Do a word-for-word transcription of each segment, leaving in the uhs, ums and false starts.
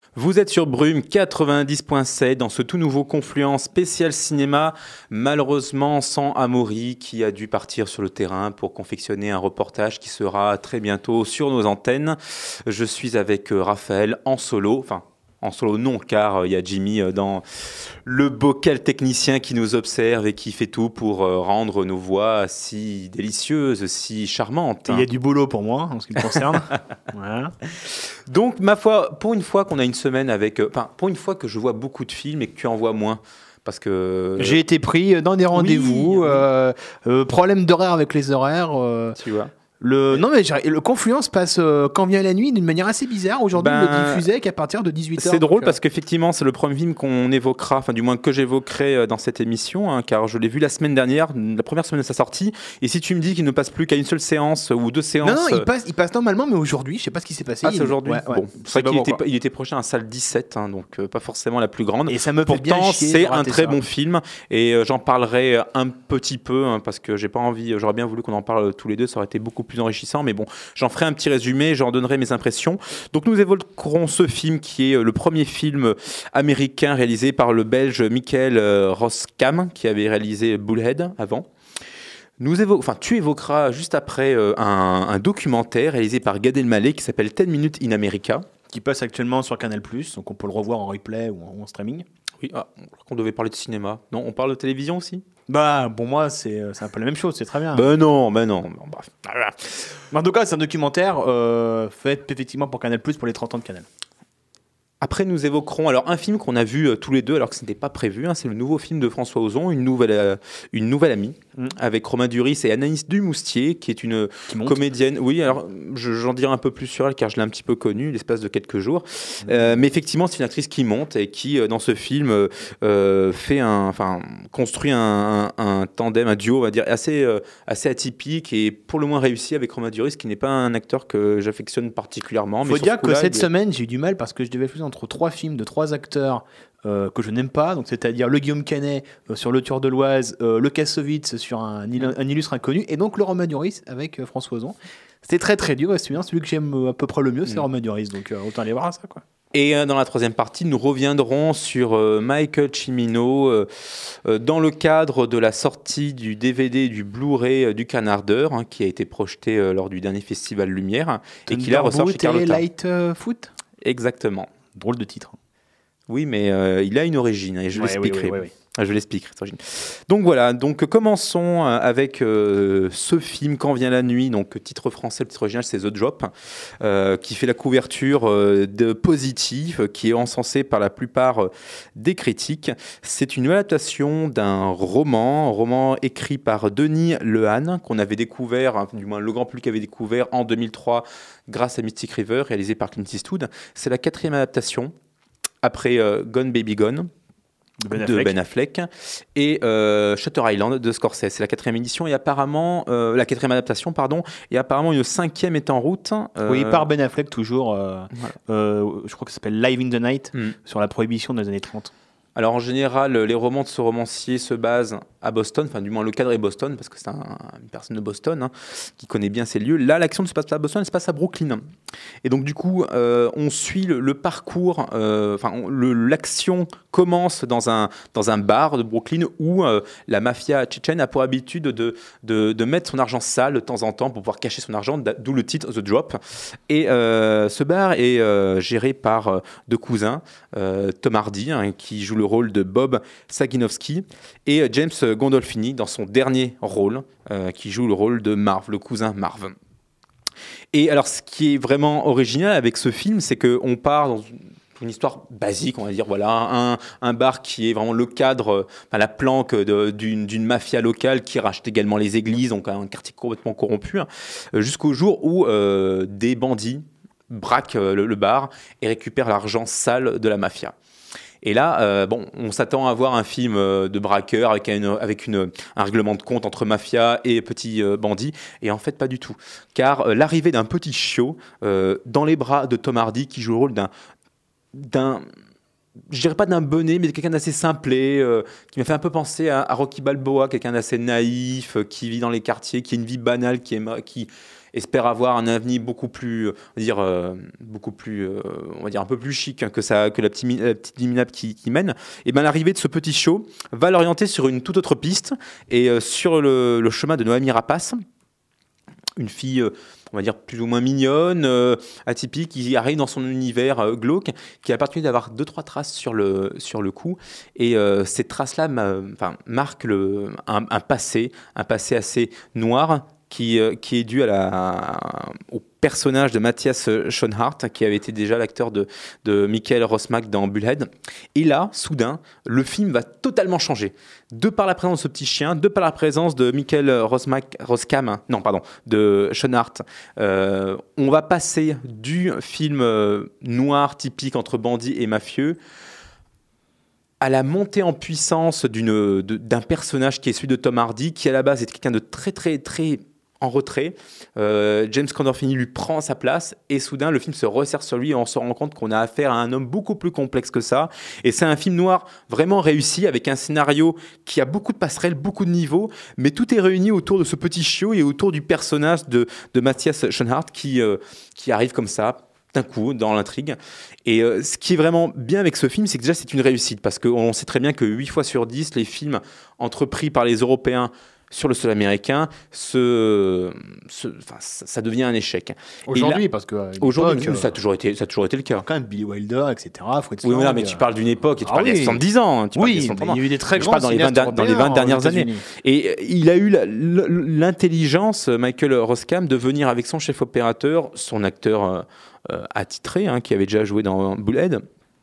Vous êtes sur Brume quatre-vingt-dix point sept dans ce tout nouveau Confluent spécial cinéma, malheureusement sans Amaury qui a dû partir sur le terrain pour confectionner un reportage qui sera très bientôt sur nos antennes. Je suis avec Raphaël en solo, enfin en solo non car il y a Jimmy dans le bocal technicien qui nous observe et qui fait tout pour rendre nos voix si délicieuses, si charmantes. Il y a du boulot pour moi en ce qui me concerne. Voilà. Donc, ma foi, pour une fois qu'on a une semaine avec... Enfin, pour une fois que je vois beaucoup de films et que tu en vois moins, parce que... J'ai été pris dans des rendez-vous, oui, euh, euh, problème d'horaire avec les horaires. Euh, tu vois. Le, non mais le Confluent se passe euh, quand vient la nuit d'une manière assez bizarre. Aujourd'hui, ben, on le diffusait qu'à partir de dix-huit heures. C'est drôle donc, parce qu'effectivement, c'est le premier film qu'on évoquera, enfin du moins que j'évoquerai dans cette émission, hein, car je l'ai vu la semaine dernière, la première semaine de sa sortie. Et si tu me dis qu'il ne passe plus qu'à une seule séance ou deux séances... Non, non, il passe, il passe normalement, mais aujourd'hui, je sais pas ce qui s'est passé. Ah, c'est aujourd'hui. Ouais, ouais. Bon, c'est vrai qu'il était, il était projeté à salle dix-sept, hein, donc euh, pas forcément la plus grande. Et ça me fait Pourtant, bien chier c'est de rater un très ça. bon film et euh, j'en parlerai un petit peu hein, parce que j'ai pas envie. J'aurais bien voulu qu'on en parle tous les deux, ça aurait été beaucoup plus enrichissant, mais bon. J'en ferai un petit résumé, j'en donnerai mes impressions. Donc nous évoquerons ce film qui est le premier film américain réalisé par le Belge Michael Roskam, qui avait réalisé Bullhead avant. Nous évo- enfin, tu évoqueras juste après euh, un, un documentaire réalisé par Gad Elmaleh qui s'appelle ten minutes in America. Qui passe actuellement sur Canal plus, donc on peut le revoir en replay ou en, ou en streaming. Oui, ah, je crois qu'on devait parler de cinéma. Non, on parle de télévision aussi ? Bah, pour moi, c'est, c'est un peu la même chose, c'est très bien. Ben non, ben non. Bon, bref. En tout cas, c'est un documentaire euh, fait effectivement pour Canal plus, pour les trente ans de Canal. Après, nous évoquerons alors un film qu'on a vu euh, tous les deux, alors que ce n'était pas prévu. Hein, c'est le nouveau film de François Ozon, Une nouvelle, euh, une nouvelle amie, mm. avec Romain Duris et Anaïs Dumoustier, qui est une qui comédienne. Oui, alors je, j'en dirai un peu plus sur elle, car je l'ai un petit peu connue l'espace de quelques jours. Mm. Euh, mais effectivement, c'est une actrice qui monte et qui, euh, dans ce film, euh, fait un, enfin, construit un, un, un tandem, un duo, on va dire, assez, euh, assez atypique et pour le moins réussi avec Romain Duris, qui n'est pas un acteur que j'affectionne particulièrement. Il faut mais dire que cette il... semaine, j'ai eu du mal parce que je devais faire entre trois films de trois acteurs euh, que je n'aime pas, donc c'est-à-dire le Guillaume Canet euh, sur Le Tueur de l'Oise, euh, le Kassovitz sur un, un illustre inconnu, et donc le Romain Duris avec euh, François Ozon. C'était très très dur, et c'est bien, celui que j'aime à peu près le mieux, c'est mmh. Romain Duris, donc euh, autant aller voir ça, quoi. Et euh, dans la troisième partie, nous reviendrons sur euh, Michael Cimino euh, euh, dans le cadre de la sortie du D V D du Blu-ray euh, du Canardeur, hein, qui a été projeté euh, lors du dernier Festival Lumière, et qui là ressort chez Carlotta. Lightfoot. Exactement. Drôle de titre. Oui, mais euh, il a une origine, et je ouais, l'expliquerai. Oui, oui, oui, oui. Je l'expliquerai. Donc voilà, donc commençons avec euh, ce film Quand vient la nuit, donc titre français, le titre original c'est The Drop, euh, qui fait la couverture euh, de Positive, qui est encensé par la plupart euh, des critiques. C'est une adaptation d'un roman, un roman écrit par Denis Lehane, qu'on avait découvert, hein, du moins le grand public avait découvert en deux mille trois grâce à Mystic River, réalisé par Clint Eastwood. C'est la quatrième adaptation, après euh, Gone Baby Gone. De Ben Affleck, de Ben Affleck et euh, Shutter Island de Scorsese. C'est la quatrième édition et apparemment euh, la quatrième adaptation, pardon, et apparemment une cinquième est en route. Euh... Oui, par Ben Affleck toujours. Euh, voilà. euh, je crois que ça s'appelle Live in the Night mm. sur la prohibition des années trente. Alors en général, les romans de ce romancier se basent à Boston, enfin du moins le cadre est Boston, parce que c'est un, une personne de Boston hein, qui connaît bien ces lieux. Là, l'action ne se passe pas à Boston, elle se passe à Brooklyn. Et donc du coup, euh, on suit le, le parcours, euh, enfin le, l'action commence dans un, dans un bar de Brooklyn où euh, la mafia tchétchène a pour habitude de, de, de mettre son argent sale de temps en temps pour pouvoir cacher son argent, d'où le titre The Drop. Et euh, ce bar est euh, géré par euh, deux cousins, euh, Tom Hardy, hein, qui joue le rôle de Bob Saginowski, et James Gandolfini dans son dernier rôle, euh, qui joue le rôle de Marv, le cousin Marv. Et alors, ce qui est vraiment original avec ce film, c'est qu'on part dans une histoire basique, on va dire, voilà, un, un bar qui est vraiment le cadre, enfin, la planque de, d'une, d'une mafia locale qui rachète également les églises, donc un quartier complètement corrompu, hein, jusqu'au jour où euh, des bandits braquent le, le bar et récupèrent l'argent sale de la mafia. Et là, euh, bon, on s'attend à voir un film euh, de braqueur avec, une, avec une, un règlement de compte entre mafia et petits euh, bandits. Et en fait, pas du tout. Car euh, l'arrivée d'un petit chiot euh, dans les bras de Tom Hardy, qui joue le rôle d'un, d'un, je dirais pas d'un bonnet, mais de quelqu'un d'assez simplé, euh, qui m'a fait un peu penser à, à Rocky Balboa, quelqu'un d'assez naïf, euh, qui vit dans les quartiers, qui a une vie banale, qui, aime, qui espère avoir un avenir beaucoup plus, on va dire, euh, beaucoup plus, euh, on va dire un peu plus chic que ça, que la petite, la petite liminade qui, qui mène. Et ben l'arrivée de ce petit show va l'orienter sur une toute autre piste et euh, sur le, le chemin de Noémie Rapace, une fille. Euh, on va dire plus ou moins mignonne, euh, atypique, qui arrive dans son univers euh, glauque, qui a particulier d'avoir deux trois traces sur le sur le cou, et euh, ces traces-là enfin, marquent le, un, un passé, un passé assez noir qui euh, qui est dû à la au personnage de Matthias Schoenaerts, qui avait été déjà l'acteur de, de Michael Rosmark dans Bullhead. Et là, soudain, le film va totalement changer. De par la présence de ce petit chien, de par la présence de Michael Rosmark, Roskam, non, pardon, de Schoenaerts, euh, on va passer du film euh, noir typique entre bandits et mafieux à la montée en puissance d'une, de, d'un personnage qui est celui de Tom Hardy, qui à la base est quelqu'un de très, très, très en retrait. Euh, James Gandolfini lui prend sa place et soudain le film se resserre sur lui et on se rend compte qu'on a affaire à un homme beaucoup plus complexe que ça. Et c'est un film noir vraiment réussi avec un scénario qui a beaucoup de passerelles, beaucoup de niveaux, mais tout est réuni autour de ce petit chiot et autour du personnage de, de Matthias Schoenaerts qui, euh, qui arrive comme ça d'un coup dans l'intrigue. Et euh, ce qui est vraiment bien avec ce film, c'est que déjà c'est une réussite parce qu'on sait très bien que huit fois sur dix, les films entrepris par les Européens sur le sol américain, ce, ce, enfin, ça, ça devient un échec. Aujourd'hui, là, parce que aujourd'hui, euh, ça a toujours été, ça a toujours été le cas. Quand même, Billy Wilder, et cetera. Fritz oui, mais là, mais tu parles d'une époque, et tu ah parles oui. d'il y a soixante-dix ans. Tu oui, mais il y a eu des très grands dans les vingt, dans les vingt dernières années. Et il a eu la, l'intelligence, Michael Roskam, de venir avec son chef opérateur, son acteur euh, attitré, hein, qui avait déjà joué dans Bullhead,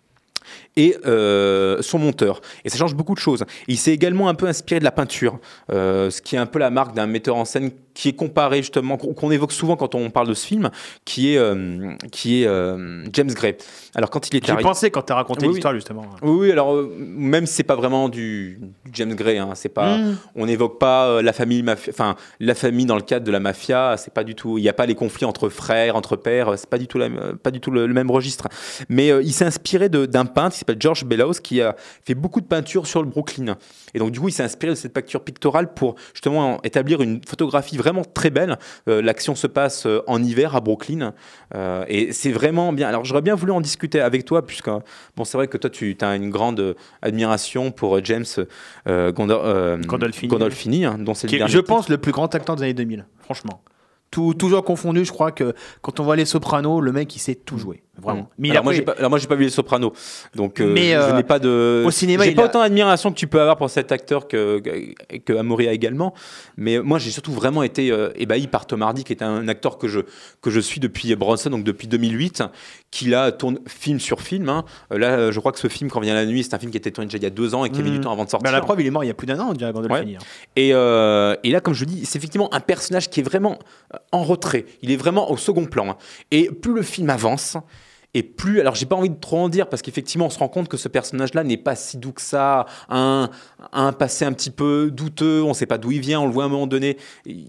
et euh, son monteur. Et ça change beaucoup de choses. Et il s'est également un peu inspiré de la peinture, euh, ce qui est un peu la marque d'un metteur en scène qui est comparé justement, qu'on évoque souvent quand on parle de ce film, qui est, euh, qui est euh, James Gray. Alors quand il est J'ai arri- pensé quand tu as raconté oui, l'histoire justement. Oui, oui, alors euh, même si c'est pas vraiment du, du James Gray, hein, c'est pas, mm. on n'évoque pas euh, la famille, mafia, enfin la famille dans le cadre de la mafia, c'est pas du tout, il n'y a pas les conflits entre frères, entre pères, c'est pas du tout, la, pas du tout le, le même registre. Mais euh, il s'est inspiré de, d'un peintre qui s'appelle George Bellows, qui a fait beaucoup de peintures sur le Brooklyn. Et donc du coup, il s'est inspiré de cette peinture picturale pour justement établir une photographie vraiment très belle. Euh, l'action se passe euh, en hiver à Brooklyn euh, et c'est vraiment bien. Alors j'aurais bien voulu en discuter avec toi puisque bon, c'est vrai que toi tu as une grande euh, admiration pour James euh, Gondor, euh, Gandolfini, Gandolfini hein, dont c'est qui le est, je pense, titre. Le plus grand acteur des années deux mille, franchement. Tout, toujours confondu, je crois que quand on voit Les Sopranos, le mec il sait tout jouer, vraiment. Mmh. Mais alors, après... moi, j'ai pas, alors moi j'ai pas vu Les Sopranos, donc euh, mais je, euh, je n'ai pas de. Au cinéma, j'ai il pas a... autant d'admiration que tu peux avoir pour cet acteur que que, que Amory a également. Mais moi j'ai surtout vraiment été euh, ébahi par Tom Hardy, qui est un acteur que je que je suis depuis Bronson, donc depuis deux mille huit, qui là tourne film sur film. Hein. Là, je crois que ce film, Quand vient la nuit, c'est un film qui était tourné déjà il y a deux ans et qui mmh. a mis du temps avant de sortir. Ben, la preuve, il est mort il y a plus d'un an, on dirait, avant de ouais. le finir. Et euh, et là, comme je dis, c'est effectivement un personnage qui est vraiment en retrait. Il est vraiment au second plan. Et plus le film avance, et plus... Alors, j'ai pas envie de trop en dire, parce qu'effectivement, on se rend compte que ce personnage-là n'est pas si doux que ça, un, un passé un petit peu douteux, on sait pas d'où il vient, on le voit à un moment donné.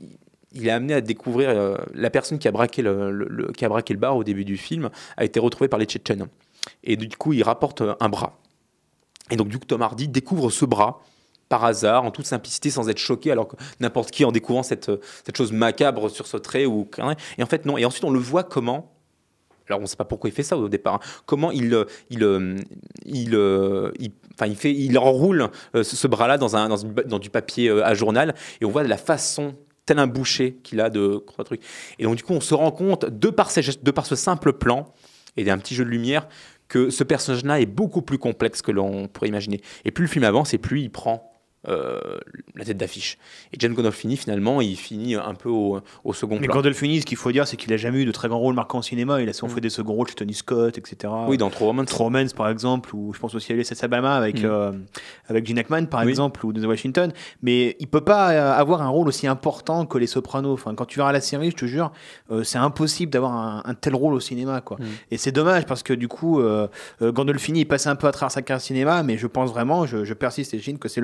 Il est amené à découvrir... Euh, la personne qui a, braqué le, le, le, qui a braqué le bar au début du film a été retrouvée par les Tchétchènes. Et du coup, il rapporte un bras. Et donc, du coup, Tom Hardy découvre ce bras, par hasard, en toute simplicité, sans être choqué, alors que n'importe qui, en découvrant cette, cette chose macabre sur ce trait, ou... et en fait, non. Et ensuite, on le voit comment, alors on ne sait pas pourquoi il fait ça au départ, hein, comment il, il, il, il, il, enfin, il, fait, il enroule ce, ce bras-là dans, un, dans, une, dans du papier à journal, et on voit la façon, tel un boucher qu'il a de truc. Et donc, du coup, on se rend compte, de par, ces gestes, de par ce simple plan, et d'un petit jeu de lumière, que ce personnage-là est beaucoup plus complexe que l'on pourrait imaginer. Et plus le film avance, et plus il prend Euh, la tête d'affiche. Et James Gandolfini, finalement, il finit un peu au, au second plan. Mais Gandolfini, ce qu'il faut dire, c'est qu'il n'a jamais eu de très grands rôles marquants au cinéma. Il a souvent mmh. fait des seconds rôles chez Tony Scott, et cetera. Oui, dans True Romance. True Romance, par exemple, ou je pense aussi à U S S Alabama avec, mmh. euh, avec Gene Hackman, par oui. exemple, ou Denzel Washington. Mais il ne peut pas avoir un rôle aussi important que Les Sopranos. Enfin, quand tu verras la série, je te jure, euh, c'est impossible d'avoir un, un tel rôle au cinéma, quoi. Mmh. Et c'est dommage parce que du coup, euh, Gandolfini, il passe un peu à travers sa carrière cinéma, mais je pense vraiment, je, je persiste et Gene, que c'est le plus grand mmh.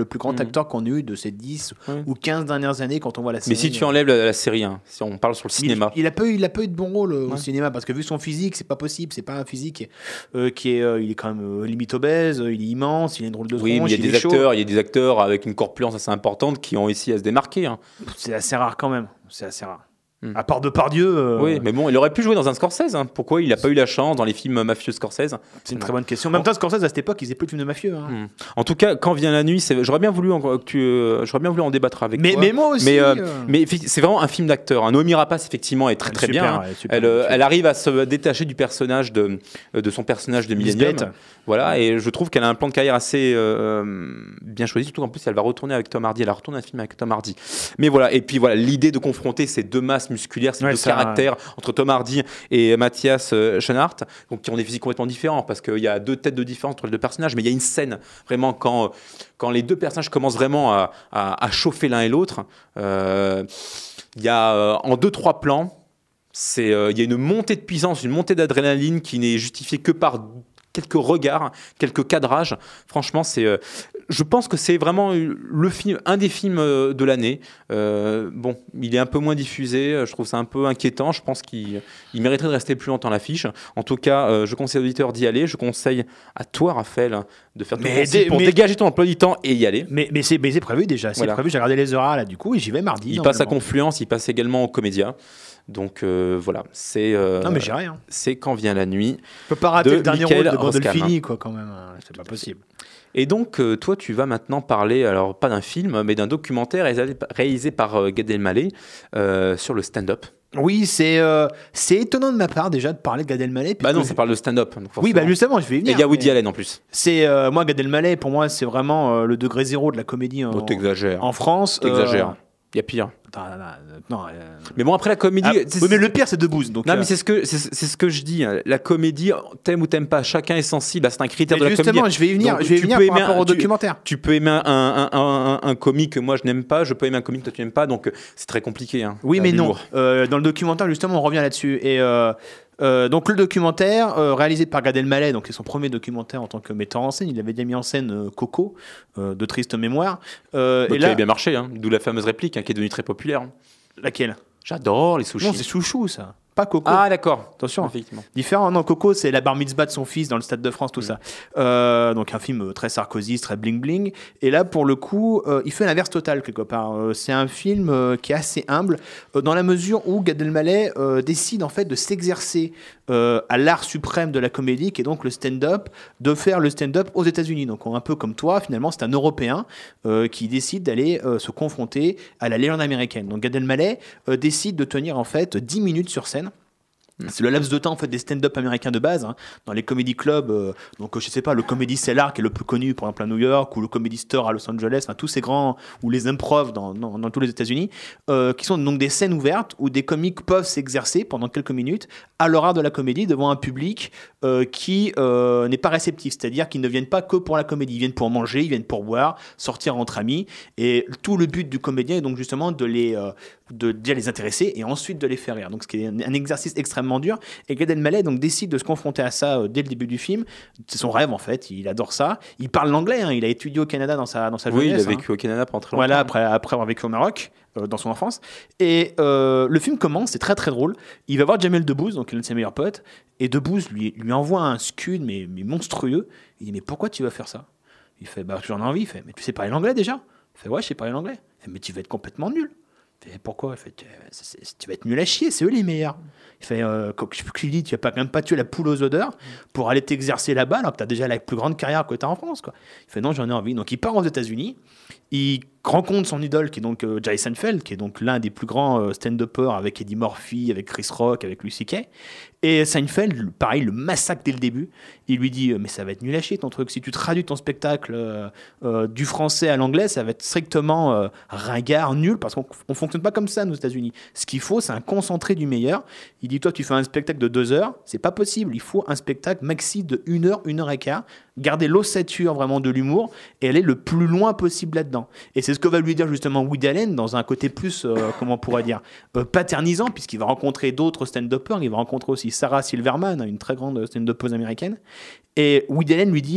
acteurs qu'on a eu de ces dix Ouais. ou quinze dernières années quand on voit la série. Mais si tu enlèves la, la série, hein, si on parle sur le cinéma. Il, il a pas eu, il a pas eu de bon rôle euh, Ouais. au cinéma parce que vu son physique, c'est pas possible. C'est pas un physique euh, qui est, euh, il est quand même euh, limite obèse, euh, il est immense, il a une drôle de Oui, mais tronche, il y a il des est chaud. acteurs, il y a des acteurs avec une corpulence assez importante qui ont réussi à se démarquer. Hein. C'est assez rare quand même. C'est assez rare. Hmm. À part Depardieu, euh, Oui, mais bon, il aurait pu jouer dans un Scorsese. Hein. Pourquoi il n'a pas eu la chance dans les films mafieux Scorsese? c'est une très bonne question. En même temps, Scorsese à cette époque, il faisait plus de films de mafieux. Hein. Hmm. En tout cas, quand vient la nuit, c'est... j'aurais bien voulu en... que tu, euh, j'aurais bien voulu en débattre avec Mais, toi. mais moi aussi. Mais, euh, euh, mais effi- c'est vraiment un film d'acteur. Hein. Noémie Rapace, effectivement, est très très super, bien. hein. elle est super Elle, euh, bien. elle arrive à se détacher du personnage de, de son personnage de Millennium. Lisbeth. Voilà, et je trouve qu'elle a un plan de carrière assez euh, bien choisi, surtout qu'en plus elle va retourner avec Tom Hardy. Elle a retourné un film avec Tom Hardy. Mais voilà, et puis voilà, l'idée de confronter ces deux masses musculaires, ces Ouais, deux ça, caractères entre Tom Hardy et Mathias euh, Schoenaert, donc qui ont des physiques complètement différents, parce qu'il y a deux têtes de différence entre les deux personnages, mais il y a une scène vraiment quand, quand les deux personnages commencent vraiment à, à, à chauffer l'un et l'autre. Euh, il y a euh, en deux trois plans. C'est, euh, il y a une montée de puissance, une montée d'adrénaline qui n'est justifiée que par quelques regards, quelques cadrages. Franchement, c'est, euh, je pense que c'est vraiment le film, un des films euh, de l'année. Euh, bon, il est un peu moins diffusé. Je trouve ça un peu inquiétant. Je pense qu'il il mériterait de rester plus longtemps à l'affiche. En tout cas, euh, je conseille aux auditeurs d'y aller. Je conseille à toi, Raphaël, de faire tout Mais possible dé- pour mais- dégager ton emploi du temps et y aller. Mais, mais c'est mais c'est prévu déjà. C'est Voilà. prévu. J'ai regardé les heures là du coup et j'y vais mardi. Il passe à normalement. Confluence, il passe également au Comédia. Donc euh, voilà, c'est euh, Non mais j'irai. Hein. c'est Quand vient la nuit. Je peux pas rater de le dernier Michael rôle de Roskam. Gandolfini quoi quand même. hein. C'est pas possible. Et donc, euh, toi, tu vas maintenant parler, alors pas d'un film, mais d'un documentaire réalisé, réalisé par euh, Gad Elmaleh euh, sur le stand-up. Oui, c'est euh, c'est étonnant de ma part déjà de parler de Gad Elmaleh. Bah puisque non, je- ça parle de stand-up. donc Oui, bah forcément. justement, je vais y Et venir. il y a Woody mais Allen en plus. C'est euh, moi Gad Elmaleh pour moi c'est vraiment euh, le degré zéro de la comédie en, Oh, t'exagères. en France. euh, T'exagères. Il y a pire. attends, attends, attends, non, euh, Mais bon, après la comédie. ah, c'est- oui, mais le pire c'est Debouze. Donc Non, euh, mais c'est ce que c'est, c'est ce que je dis. hein. La comédie, t'aimes ou t'aimes pas, chacun est sensible. C'est un critère mais de la justement, comédie. je vais y venir. Donc, je vais y tu venir peux par aimer rapport un- au tu- documentaire. Tu peux aimer un, un, un, un, un comique que moi je n'aime pas, je peux aimer un comique que toi tu n'aimes pas, donc euh, c'est très compliqué. Hein, Oui, à mais non. l'humour. Euh, dans le documentaire, justement, on revient là-dessus. Et euh, euh, donc, le documentaire, euh, réalisé par Gad Elmaleh, donc c'est son premier documentaire en tant que metteur en scène. Il avait déjà mis en scène euh, Coco, euh, de triste mémoire. Euh, Bah, et qui là, avait bien marché, hein, d'où la fameuse réplique hein, qui est devenue très populaire. hein. laquelle J'adore les sushis. Non, c'est Chouchou, ça. Pas Coco. Ah d'accord. Attention. Effectivement. Différent, non, Coco, c'est la bar mitzvah de son fils dans le Stade de France, tout ça. Euh, donc un film très Sarkozy, très bling-bling. Et là, pour le coup, euh, il fait l'inverse total, quelque part. Euh, c'est un film euh, qui est assez humble, euh, dans la mesure où Gad Elmaleh euh, décide en fait de s'exercer euh, à l'art suprême de la comédie, qui est donc le stand-up, de faire le stand-up aux États-Unis. Donc un peu comme toi, finalement, c'est un Européen euh, qui décide d'aller euh, se confronter à la légende américaine. Donc Gad Elmaleh euh, décide de tenir en fait dix minutes sur scène. C'est le laps de temps en fait des stand-up américains de base hein. Dans les comedy clubs euh, donc je sais pas le Comedy Cellar qui est le plus connu par exemple à New York ou le Comedy Store à Los Angeles, enfin tous ces grands ou les improv dans, dans, dans tous les États-Unis euh, qui sont donc des scènes ouvertes où des comiques peuvent s'exercer pendant quelques minutes à leur art de la comédie devant un public euh, qui euh, n'est pas réceptif, c'est-à-dire qu'ils ne viennent pas que pour la comédie, ils viennent pour manger, ils viennent pour boire, sortir entre amis et tout le but du comédien est donc justement de les euh, de déjà les intéresser et ensuite de les faire rire. Donc ce qui est un, un exercice extrêmement dur. Et Gad Elmaleh donc décide de se confronter à ça euh, dès le début du film. C'est son rêve en fait. Il adore ça. Il parle l'anglais. Hein. Il a étudié au Canada dans sa dans sa Oui, il a jeunesse. hein. vécu au Canada pendant très longtemps. Voilà, après, après avoir vécu au Maroc, euh, dans son enfance. Et euh, le film commence, c'est très très drôle. Il va voir Jamel Debbouze, donc l'un de ses meilleurs potes, et Debbouze lui, lui envoie un scud, mais, mais monstrueux. Il dit, mais pourquoi tu vas faire ça? Il fait, bah j'en ai envie. Il fait, mais tu sais parler l'anglais déjà? Il fait, ouais, je sais parler l'anglais. Il fait, mais tu vas être complètement nul. Il fait, pourquoi? Il fait, tu, c'est- c'est- tu vas être nul à chier, c'est eux les meilleurs. Il fait, euh, quand je lui dis, tu vas pas quand même pas tuer la poule aux odeurs pour aller t'exercer là-bas alors que tu as déjà la plus grande carrière que tu as en France, quoi. Il fait, non, j'en ai envie. Donc il part aux États-Unis. Il rencontre son idole qui est donc euh, Jerry Seinfeld, qui est donc l'un des plus grands euh, stand-uppers avec Eddie Murphy, avec Chris Rock, avec Louis C K. Et Seinfeld, pareil, le massacre dès le début. Il lui dit euh, mais ça va être nul à chier ton truc. Si tu traduis ton spectacle euh, euh, du français à l'anglais, ça va être strictement euh, ringard, nul, parce qu'on on fonctionne pas comme ça, nous, aux États-Unis. Ce qu'il faut, c'est un concentré du meilleur. Il dit toi, tu fais un spectacle de deux heures, c'est pas possible. Il faut un spectacle maxi de une heure, une heure et quart. Garder l'ossature vraiment de l'humour et aller le plus loin possible là-dedans. Et c'est ce que va lui dire justement Woody Allen dans un côté plus, euh, comment on pourrait dire, euh, paternisant, puisqu'il va rencontrer d'autres stand-uppers. Il va rencontrer aussi Sarah Silverman, une très grande stand-uppeuse américaine. Et Woody Allen lui dit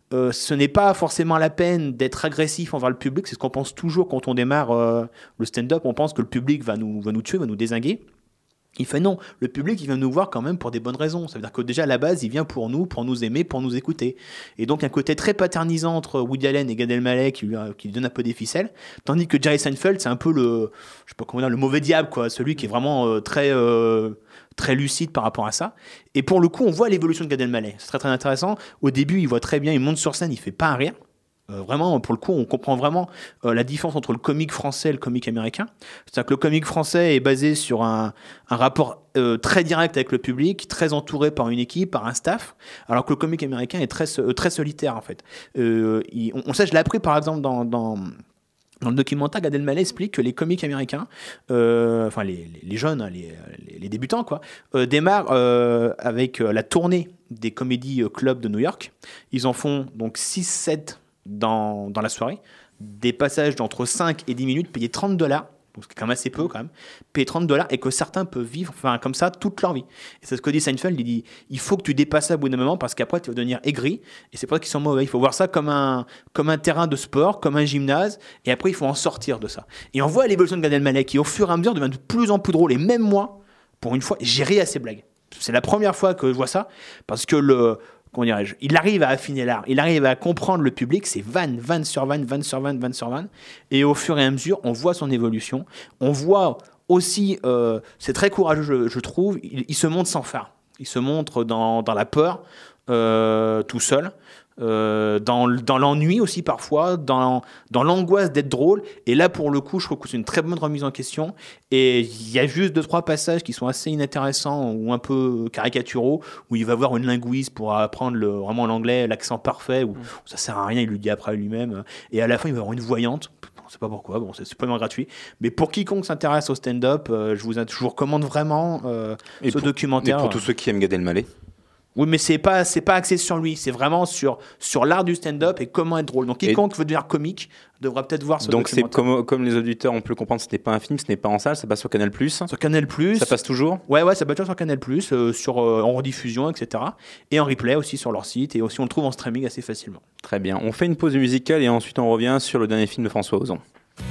euh, ce n'est pas forcément la peine d'être agressif envers le public. C'est ce qu'on pense toujours quand on démarre euh, le stand-up. On pense que le public va nous, va nous tuer, va nous dézinguer. Il fait non, le public il vient nous voir quand même pour des bonnes raisons. Ça veut dire que déjà à la base il vient pour nous, pour nous aimer, pour nous écouter. Et donc un côté très paternisant entre Woody Allen et Gad Elmaleh qui lui, qui lui donne un peu des ficelles, tandis que Jerry Seinfeld c'est un peu le, je sais pas comment dire, le mauvais diable quoi, celui qui est vraiment euh, très euh, très lucide par rapport à ça. Et pour le coup on voit l'évolution de Gad Elmaleh. C'est très très intéressant. Au début il voit très bien, il monte sur scène, il fait pas un rire. Euh, vraiment, pour le coup, on comprend vraiment euh, la différence entre le comique français et le comique américain. C'est-à-dire que le comique français est basé sur un, un rapport euh, très direct avec le public, très entouré par une équipe, par un staff, alors que le comique américain est très, euh, très solitaire, en fait. Euh, il, on, on sait, je l'ai appris, par exemple, dans... dans Dans le documentaire, Gad Elmaleh explique que les comiques américains, euh, enfin les, les, les jeunes, hein, les, les, les débutants, quoi, euh, démarrent euh, avec euh, la tournée des comédie clubs de New York. Ils en font donc six sept dans, dans la soirée, des passages d'entre cinq et dix minutes, payés trente dollars, donc c'est quand même assez peu quand même, payer trente dollars et que certains peuvent vivre enfin, comme ça toute leur vie. Et c'est ce que dit Seinfeld, il dit il faut que tu dépasses ça au bout d'un moment parce qu'après tu vas devenir aigri et c'est pas qu'ils sont mauvais. Il faut voir ça comme un, comme un terrain de sport, comme un gymnase et après il faut en sortir de ça. Et on voit l'évolution de Gad Elmaleh qui au fur et à mesure devient de plus en plus drôle et même moi, pour une fois, j'ai ri à ces blagues. C'est la première fois que je vois ça parce que le. Comment dirais-je, il arrive à affiner l'art, il arrive à comprendre le public, c'est vanne, vanne sur vanne, vanne sur vanne, vanne sur vanne, et au fur et à mesure, on voit son évolution, on voit aussi, euh, c'est très courageux, je, je trouve, il, il se montre sans phare, il se montre dans, dans la peur, euh, tout seul, euh, dans, dans l'ennui aussi parfois, dans, dans l'angoisse d'être drôle, et là pour le coup, je trouve que c'est une très bonne remise en question, et il y a juste deux trois passages qui sont assez inintéressants ou un peu caricaturaux où il va voir une linguiste pour apprendre le, vraiment l'anglais, l'accent parfait où, où ça sert à rien, il lui dit après lui-même et à la fin il va avoir une voyante, on sait pas pourquoi, bon c'est complètement gratuit, mais pour quiconque s'intéresse au stand-up, euh, je, vous, je vous recommande vraiment euh, ce pour, documentaire. Et pour tous ceux qui aiment Gad Elmaleh. Oui, mais c'est pas c'est pas axé sur lui, c'est vraiment sur sur l'art du stand-up et comment être drôle. Donc quiconque et veut devenir comique devra peut-être voir ce donc documentaire. Donc c'est comme comme les auditeurs on peut le comprendre, ce n'est pas un film, ce n'est pas en salle, ça passe sur Canal plus. Sur Canal plus. Ça passe toujours. Ouais ouais, ça passe toujours sur Canal plus, euh, sur euh, en rediffusion, et cetera. Et en replay aussi sur leur site et aussi on le trouve en streaming assez facilement. Très bien. On fait une pause musicale et ensuite on revient sur le dernier film de François Ozon.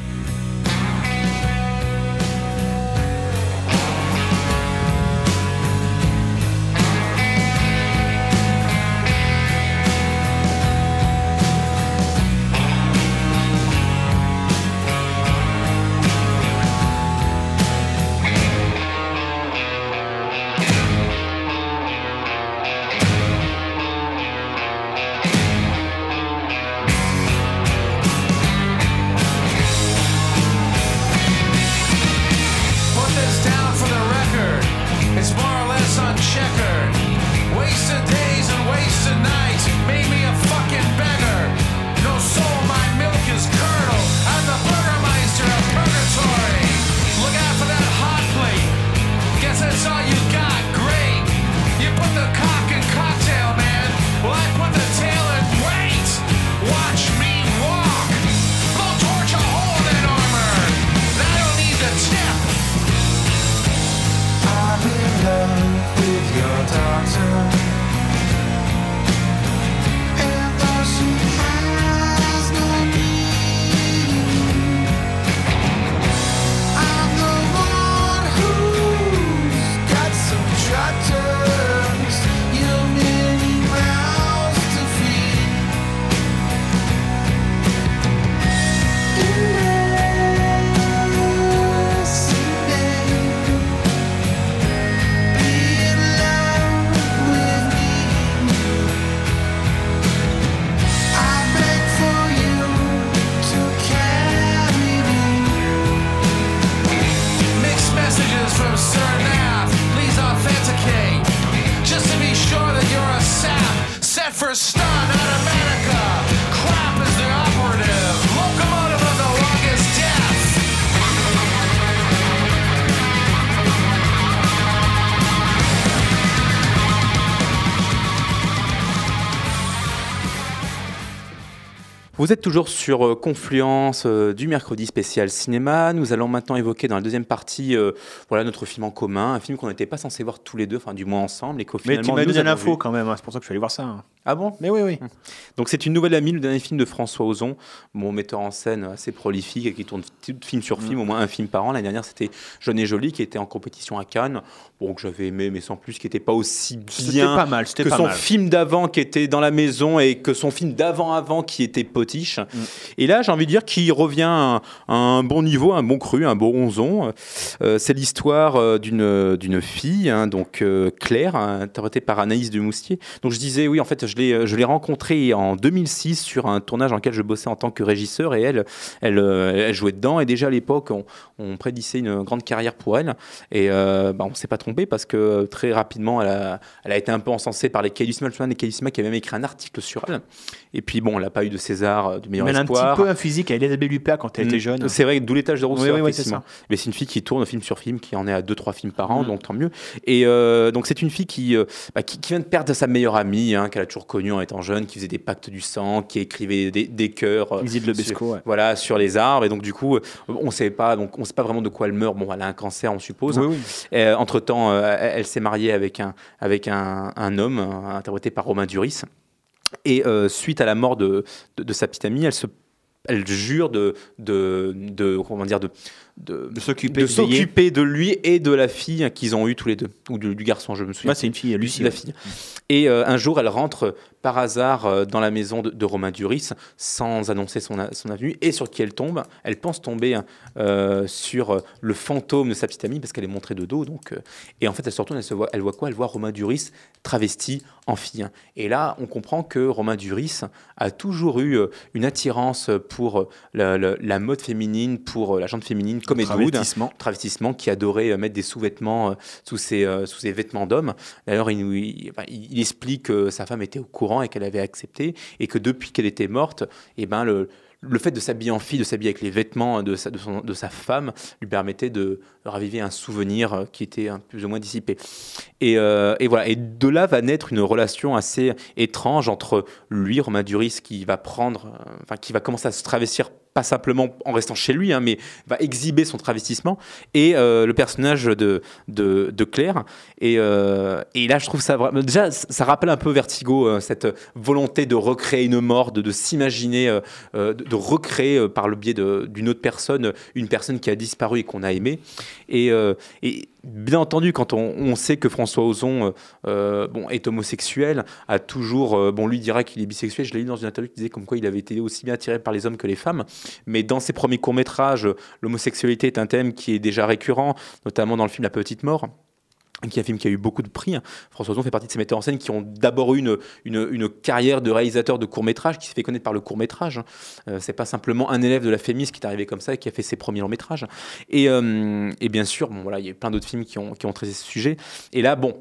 Vous êtes toujours sur euh, Confluence euh, du mercredi spécial cinéma. Nous allons maintenant évoquer dans la deuxième partie euh, voilà, notre film en commun, un film qu'on n'était pas censé voir tous les deux, enfin du moins ensemble. Et qu'au Mais finalement, tu m'as donné avons l'info vu. quand même, hein, c'est pour ça que je suis allé voir ça. Hein. Ah bon? Mais oui, oui. Donc c'est Une nouvelle amie, le dernier film de François Ozon, bon metteur en scène assez prolifique et qui tourne film sur film, mmh. au moins un film par an. L'année dernière, c'était Jeune et Jolie qui était en compétition à Cannes, bon que j'avais aimé mais sans plus, qui n'était pas aussi bien c'était pas mal, c'était que pas son mal. film d'avant qui était Dans la maison et que son film d'avant avant qui était Potiche. Mmh. Et là, j'ai envie de dire qu'il revient à un, à un bon niveau, un bon cru, un bon Ozon. Euh, c'est l'histoire d'une d'une fille, hein, donc euh, Claire, hein, interprétée par Anaïs de Moustier. Donc je disais oui, en fait, je l'ai je l'ai rencontrée en deux mille six sur un tournage dans lequel je bossais en tant que régisseur et elle, elle, elle jouait dedans. Et déjà à l'époque, on, on prédisait une grande carrière pour elle. Et euh, bah, on ne s'est pas trompé parce que très rapidement, elle a, elle a été un peu encensée par les Cahiers du cinéma. Les Cahiers du cinéma qui avaient même écrit un article sur elle. Et puis bon, elle n'a pas eu de César, du meilleur mais espoir. Elle a un petit peu un physique à Elisabeth Huppert quand elle mmh. était jeune. C'est vrai, d'où l'étage de rousseur, oui, oui, effectivement. c'est mais c'est une fille qui tourne film sur film, qui en est à deux trois films par an, mmh. donc tant mieux. Et euh, donc c'est une fille qui, euh, bah, qui, qui vient de perdre sa meilleure amie, hein, qu'elle a toujours connue en étant jeune, qui faisait des pactes du sang, qui écrivait des, des chœurs. Isidre Lebesco, sur, ouais. Voilà, sur les arbres. Et donc du coup, on ne sait pas, donc on sait pas vraiment de quoi elle meurt. Bon, elle a un cancer, on suppose. Oui, oui. Euh, entre temps, euh, elle, elle s'est mariée avec un avec un, un homme euh, interprété par Romain Duris. Et euh, suite à la mort de, de, de sa petite amie, elle se elle jure de, de, de comment dire de de, de s'occuper de, s'occuper de lui et de la fille qu'ils ont eu tous les deux, ou du, du garçon, je me souviens. Là, c'est une fille, Lucie. La fille. Et euh, un jour, elle rentre par hasard euh, dans la maison de, de Romain Duris sans annoncer son, son avenue. Et sur qui elle tombe? Elle pense tomber euh, sur le fantôme de sa petite amie parce qu'elle est montrée de dos. Donc, euh, et en fait, elle se retourne, elle, se voit, elle voit quoi? Elle voit Romain Duris travesti en fille. Et là, on comprend que Romain Duris a toujours eu une attirance pour la, la, la mode féminine, pour la gente féminine, comme Ed Wood, travestissement. travestissement, qui adorait mettre des sous-vêtements sous ses, sous ses vêtements d'homme. D'ailleurs, il, il, il explique que sa femme était au courant et qu'elle avait accepté, et que depuis qu'elle était morte, eh ben, le, le fait de s'habiller en fille, de s'habiller avec les vêtements de sa, de son, de sa femme, lui permettait de raviver un souvenir qui était un, plus ou moins dissipé. Et, euh, et voilà. Et de là va naître une relation assez étrange entre lui, Romain Duris, qui va prendre, enfin, qui va commencer à se travestir, pas simplement en restant chez lui, hein, mais va exhiber son travestissement, et euh, le personnage de, de, de Claire. Et, euh, et là, je trouve ça vraiment... Déjà, ça rappelle un peu Vertigo, euh, cette volonté de recréer une mort, de, de s'imaginer, euh, de, de recréer euh, par le biais de, d'une autre personne, une personne qui a disparu et qu'on a aimée. Et, euh, et bien entendu, quand on, on sait que François Ozon euh, bon, est homosexuel, a toujours... Euh, bon, lui dira qu'il est bisexuel. Je l'ai lu dans une interview qui disait comme quoi il avait été aussi bien attiré par les hommes que les femmes. Mais dans ses premiers courts-métrages, l'homosexualité est un thème qui est déjà récurrent, notamment dans le film La Petite Mort, qui est un film qui a eu beaucoup de prix. François Ozon fait partie de ces metteurs en scène qui ont d'abord eu une, une, une carrière de réalisateur de court-métrage, qui s'est fait connaître par le court-métrage. Euh, c'est pas simplement un élève de la Fémis qui est arrivé comme ça et qui a fait ses premiers longs-métrages. Et, euh, et bien sûr, bon, voilà, il y a eu plein d'autres films qui ont, qui ont traité ce sujet. Et là, bon...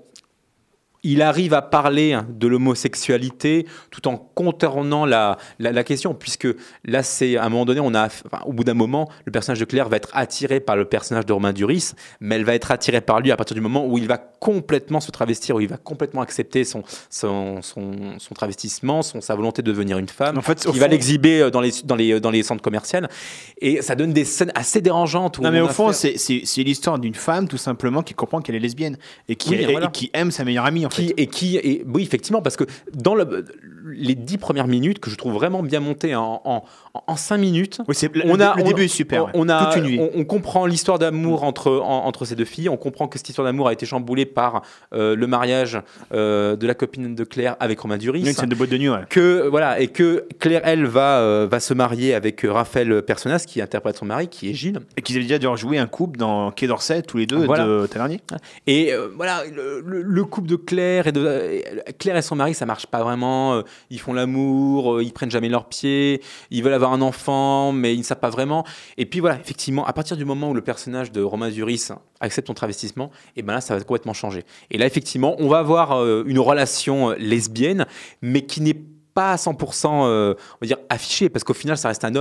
il arrive à parler de l'homosexualité tout en contournant la, la, la question, puisque là, c'est à un moment donné, on a, enfin, au bout d'un moment, le personnage de Claire va être attiré par le personnage de Romain Duris, mais elle va être attirée par lui à partir du moment où il va complètement se travestir, où il va complètement accepter son, son, son, son travestissement, son, sa volonté de devenir une femme, en fait, il fond... va l'exhiber dans les, dans, les, dans les centres commerciaux, et ça donne des scènes assez dérangeantes. Où non, mais au fond, affaire... c'est, c'est, c'est l'histoire d'une femme, tout simplement, qui comprend qu'elle est lesbienne, et qui, oui, et, voilà. et qui aime sa meilleure amie, en qui, fait. Et qui, et, oui, effectivement, parce que dans le, les dix premières minutes, que je trouve vraiment bien montées en, en, en cinq minutes, oui, c'est, on le, a, le on, début est super, on, on, a, toute une vie. On, on comprend l'histoire d'amour entre, en, entre ces deux filles, on comprend que cette histoire d'amour a été chamboulée par euh, le mariage euh, de la copine de Claire avec Romain Duris. Une scène de boîte de nuit, ouais. Que, voilà, et que Claire, elle, va, euh, va se marier avec Raphaël Personnaz, qui interprète son mari, qui est Gilles. Et qu'ils avaient déjà dû jouer un couple dans Quai d'Orsay, tous les deux, voilà. de Tavernier. Et euh, voilà, le, le, le couple de Claire et de euh, Claire et son mari, ça marche pas vraiment. Euh, ils font l'amour, euh, ils prennent jamais leurs pieds, ils veulent avoir un enfant, mais ils ne savent pas vraiment. Et puis voilà, effectivement, à partir du moment où le personnage de Romain Duris accepte son travestissement, et ben là, ça va complètement changer. Et là, effectivement, on va avoir euh, une relation lesbienne, mais qui n'est pas à cent pour cent euh, on va dire affichée, parce qu'au final, ça reste un homme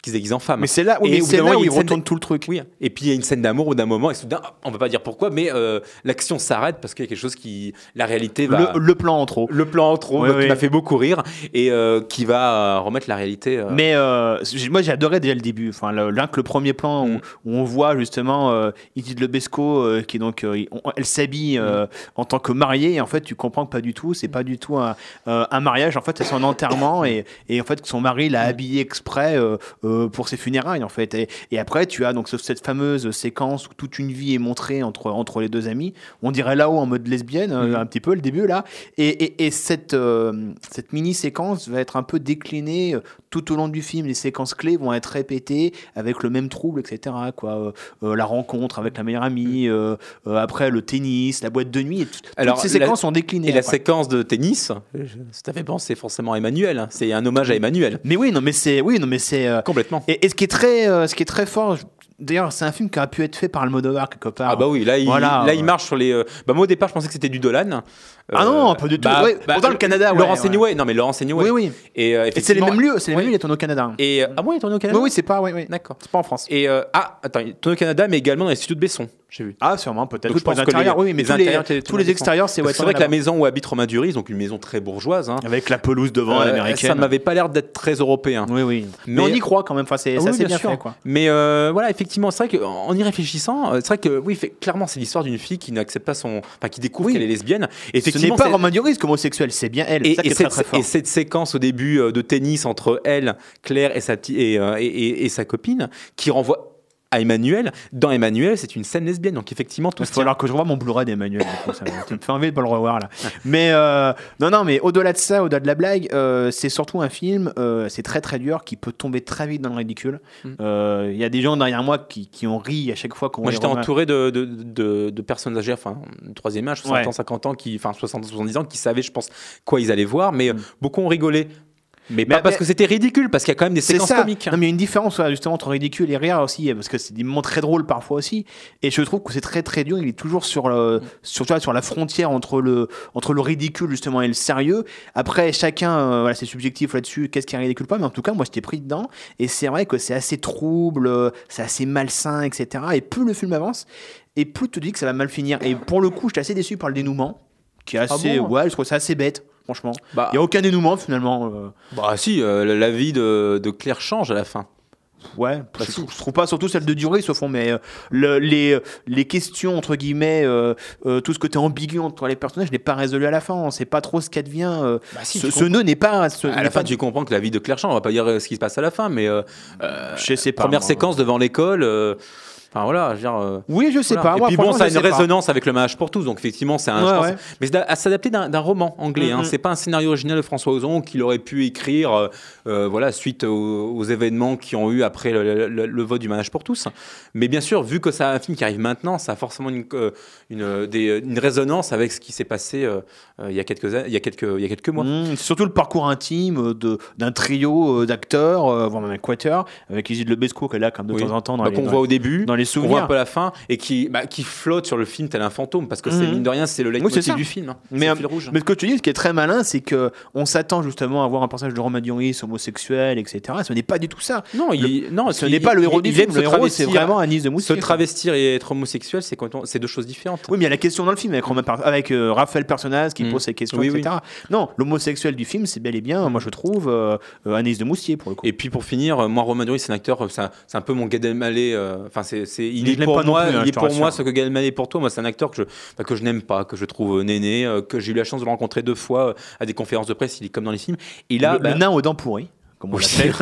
qui se déguise en femme. Mais c'est là, oui, Et mais au bout c'est d'un là moment, où il y il a une retourne scène- tout le truc. Oui, et puis il y a une scène d'amour où d'un moment, et soudain, on va pas dire pourquoi, mais euh, l'action s'arrête parce qu'il y a quelque chose qui, la réalité va, Le, le plan en trop. le plan en trop, Oui, donc, oui. qui m'a fait beaucoup rire et euh, qui va euh, remettre la réalité. euh, Mais euh, j'ai- moi j'ai adoré déjà le début. Enfin, le, l'un que le premier plan où, Mm. où on voit justement euh, Edith Lebesco euh, qui est donc euh, on- elle s'habille euh, en tant que mariée et en fait tu comprends que pas du tout. C'est pas du tout un, euh, un mariage. En fait c'est son enterrement et, et en fait que son mari l'a habillée exprès euh, euh, pour ses funérailles en fait. Et, et après tu as donc ce- cette fameuse séquence où toute une vie est montrée entre entre les deux amis. On dirait là-haut en mode lesbienne euh, Mm. un petit peu le début là. Et, et, et cette euh, cette mini séquence va être un peu déclinée euh, tout au long du film. Les séquences clés vont être répétées avec le même trouble, et cetera. Quoi. Euh, euh, la rencontre avec la meilleure amie, euh, euh, après le tennis, la boîte de nuit. Et tout- Alors, toutes ces la- séquences sont déclinées. Et la après. séquence de tennis, je- ça t'a fait penser forcément à Emmanuel. hein. C'est un hommage à Emmanuel. Mais oui, non, mais c'est, oui, non, mais c'est. euh, Complètement. et, et ce qui est très, euh, ce qui est très fort. je- D'ailleurs, c'est un film qui a pu être fait par Almodovar quelque part. Ah bah oui, là il, Voilà, là, il ouais. marche sur les. euh, Bah moi au départ je pensais que c'était du Dolan. Ah non, pas du tout. Ouais, pourtant, le Canada, ouais, Laurence ouais. Anyway, non mais Laurence Anyway. Oui, oui. Et, euh, Et c'est les effectivement- mêmes lieux. C'est les mêmes Oui. lieux. Il est tourné au Canada. Et euh, ah bon, il est tourné au Canada. Oui, oui, c'est pas, oui, oui. D'accord. C'est pas en France. Et euh, ah attends, il est tourné au Canada, mais également dans l'institut de Besson. J'ai vu. Ah, sûrement, peut-être. Donc, Oui, je pour pense les que intérieurs, les- oui, mais les tous les, intérieurs étaient tous tournés les extérieurs, c'est Parce ouais, que c'est vrai que la tourné maison où habite Romain Duris, donc une maison très bourgeoise, hein, là-bas. Avec la pelouse devant, euh, l'américaine. ça m'avait pas l'air d'être très européen. Oui, oui. Mais, Mais- on y croit quand même. Enfin, c'est Ah ça, oui, c'est bien, sûr. fait, quoi. Mais euh, voilà, effectivement, c'est vrai qu'en y réfléchissant, euh, c'est vrai que oui, fait, clairement, c'est l'histoire d'une fille qui n'accepte pas son, enfin, qui découvre Oui. qu'elle est lesbienne. Ce n'est Effectivement, pas c'est- Romain Duris comme homosexuel, c'est bien elle. Et, C'est ça qui et est très, cette, très fort. et cette séquence au début euh, de tennis entre elle, Claire et sa, ti- et, euh, et, et- et sa copine, qui renvoie à Emmanuel. Dans Emmanuel, c'est une scène lesbienne, donc effectivement tout Il se va tient. falloir que je revoie mon Blu-ray d'Emmanuel. du coup, ça me ça me fait envie de pas le revoir là. Mais euh, non, non, mais au-delà de ça, au-delà de la blague, euh, c'est surtout un film. euh, c'est très très dur, qui peut tomber très vite dans le ridicule. Il Mm. euh, y a des gens derrière moi qui, qui ont ri à chaque fois qu'on Moi, les j'étais revoit. entouré de, de, de, de personnes âgées, enfin, de troisième âge, soixante Ouais. ans, cinquante ans, qui, enfin, soixante, soixante-dix ans, qui savaient, je pense, quoi ils allaient voir, mais euh, Mm. beaucoup ont rigolé. Mais, Mais- pas parce mais- que c'était ridicule, parce qu'il y a quand même des C'est séquences ça. comiques. Non, mais il y a une différence ouais, justement entre ridicule et rire aussi, parce que c'est des moments très drôles parfois aussi. Et je trouve que c'est très très dur. Il est toujours sur le, sur, tu vois, sur la frontière entre le, entre le ridicule justement et le sérieux. Après, chacun, euh, voilà, c'est subjectif là-dessus. Qu'est-ce qui est ridicule pas? Mais en tout cas, moi, j'étais pris dedans. Et c'est vrai que c'est assez trouble, euh, c'est assez malsain, et cetera. Et plus le film avance, et plus tu te dis que ça va mal finir. Et pour le coup, j'étais assez déçu par le dénouement, qui est assez, bon ouais, je trouve ça assez bête. Franchement, il Bah, n'y a aucun dénouement finalement. euh. bah si, euh, la vie de, de Claire change à la fin. Ouais, Bah, je, si. je trouve pas surtout celle de Duris au fond, mais euh, le- les, les questions entre guillemets, euh, euh, tout ce côté ambigu entre les personnages n'est pas résolu à la fin. On sait pas trop ce qu'advient. Euh, Bah si, ce tu ce comprends. nœud n'est pas. Ce, À n'est la fin, pas- tu comprends que la vie de Claire change. On va pas dire euh, ce qui se passe à la fin, mais euh, euh, Je sais pas. première moi. séquence devant l'école. euh, Enfin voilà, je veux dire. euh, Oui, je sais voilà. pas. Et Moi, puis bon, franchement, ça a je une sais pas. résonance avec le mariage pour tous, donc effectivement, c'est un. Ouais, je pense- ouais. Mais c'est à s'adapter d'un d'un roman anglais. hein. Mhm. C'est pas un scénario original de François Ozon qu'il aurait pu écrire, euh, euh, voilà, suite aux, aux événements qui ont eu après le, le- le vote du mariage pour tous. Mais bien sûr, vu que c'est un film qui arrive maintenant, ça a forcément une, euh, une, des- une résonance avec ce qui s'est passé euh, euh, il y a quelques a- il y a quelques il y a quelques mois. Mmh, c'est surtout le parcours intime de, d'un trio euh, d'acteurs, euh, voire même un quatuor, avec Izzy Lebesco qui est là comme de Oui. temps en temps dans Bah, les, qu'on dans- voit au début, dans les qu'on voit souvenirs. un peu à la fin, et qui, bah, qui flotte sur le film tel un fantôme, parce que c'est Mhm. mine de rien, c'est le Oui, c'est leitmotiv ça. du film. hein. Mais, C'est euh, le fil rouge. Mais ce que tu dis, ce qui est très malin, c'est que on s'attend justement à voir un personnage de Romain Duris homosexuel, et cetera. Ce n'est pas du tout ça. Non, il, non, Ce il- n'est pas le il- héros du il film. aime Le se héros, c'est travestir. vraiment Anis de Se Moustier. travestir et être homosexuel, c'est quand on- c'est deux choses différentes. Oui, mais il y a la question dans le film avec, Romain Par- avec euh, Raphaël Personnaz qui Mm. pose ses questions, Oui, et oui. cetera. Non, l'homosexuel du film, c'est bel et bien, moi je trouve, euh, euh, Anis de Moustier pour le coup. Et puis pour finir, euh, moi Romain Duris, c'est un acteur, euh, c'est un, c'est un peu mon Gad Elmaleh. euh, Enfin, c'est, c'est, il Mais est je l'aime pour pas non moi, plus, hein, il je est te pour moi rassure. ce que Gad Elmaleh est pour toi. Moi, c'est un acteur que je, enfin, que je n'aime pas, que je trouve euh, néné, euh, que j'ai eu la chance de le rencontrer deux fois euh, à des conférences de presse. Il est comme dans les films. Et là, le, bah, le nain aux dents pourries, comme on Oui. l'appelle.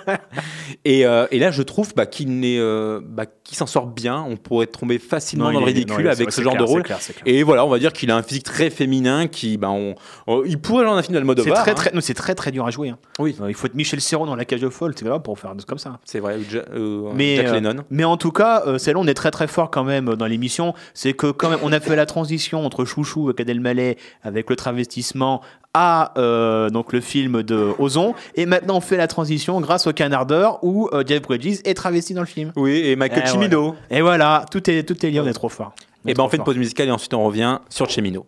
et, euh, et là, je trouve bah, qu'il, n'est, euh, bah, qu'il s'en sort bien. On pourrait tomber facilement Non, dans le il est- ridicule non, avec c'est ce genre clair, de rôle. c'est clair, c'est clair. Et voilà, on va dire qu'il a un physique très féminin qui, bah, on, on- il pourrait genre un film C'est d'Almodovar. très, hein. très, non, c'est très très dur à jouer. hein. Oui, Euh, il faut être Michel Serrault dans La Cage aux Folles, c'est grave pour faire des comme ça. c'est vrai. ou Ja- euh, Mais, Jack euh, Lennon. Mais en tout cas, euh, celle-là, on est très très fort quand même euh, dans l'émission. C'est que quand même, on a fait la transition entre Chouchou et Gad Elmaleh avec le travestissement à euh, donc le film de Ozon, et maintenant on fait la transition grâce au Canardeur où euh, Jeff Bridges est travesti dans le film. Oui, et Michael Eh, Cimino. Et voilà, tout est tout est lié, on est trop fort. On est Et ben on trop fait une fort. pause musicale et ensuite on revient sur Cimino.